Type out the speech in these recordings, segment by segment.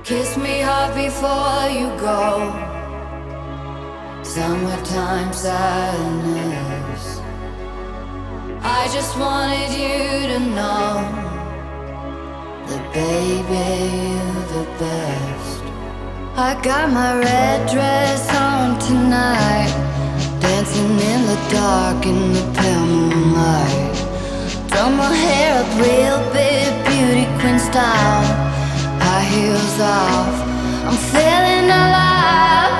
Kiss me hard before you go. Summertime sadness. I just wanted you to know that baby, you're the best. I got my red dress on tonight, dancing in the dark in the pale moonlight. Done my hair up real big, beauty queen style. High heels off, I'm feeling alive.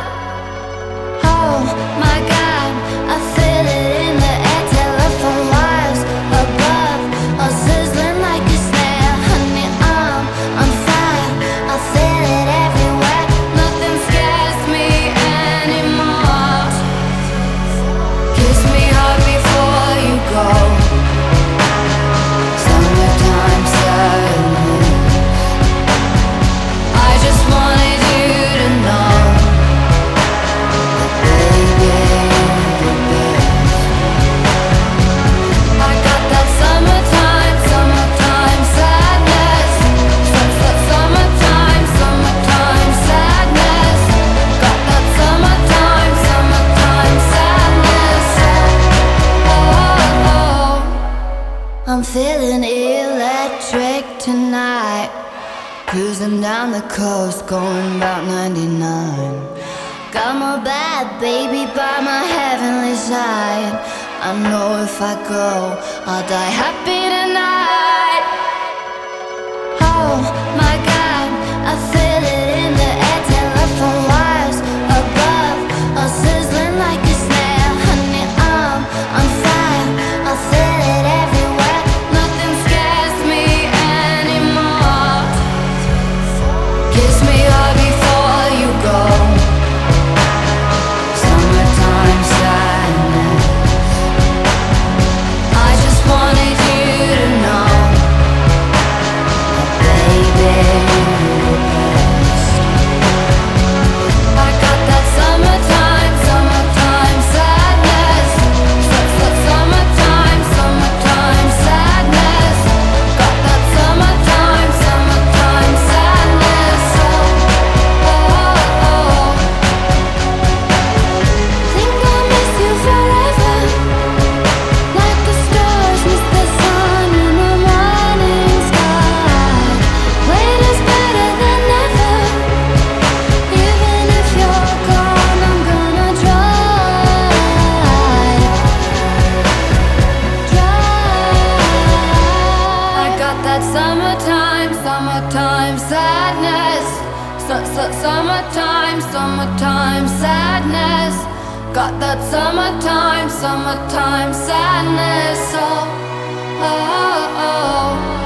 Oh my God, I feel it in the air. Telephone wires above, all sizzling like a snare. Honey, I'm fire, I feel it everywhere. Nothing scares me anymore. Kiss me hard before you go. Summertime sadness. I just wanted you to know that baby, you're the best. I got that summertime, summertime sadness. Summertime, summertime sadness. Got that summertime, summertime sadness. Oh, I'm feeling electric tonight. Cruising down the coast, going about 99. Got my bad baby by my heavenly side. I know if I go, I'll die happy tonight. Oh my God, I feel it in the air. Telephone wires above, all sizzling like a snare. Honey, I'm fire, I feel it everywhere. Nothing scares me anymore. Kiss me hard before you go. Summertime sadness. I just wanted you to know that baby, you're the best. I got that summertime, summertime sadness. Summertime, summertime sadness. Got that summertime, summertime sadness. Think I'll miss you forever, like the stars miss the sun in the morning sky. Wait is better than never. Even if you're gone, I'm gonna try. I got that summertime, summertime sadness. Summertime, summertime sadness. Got that summertime, summertime sadness. Oh, oh, oh.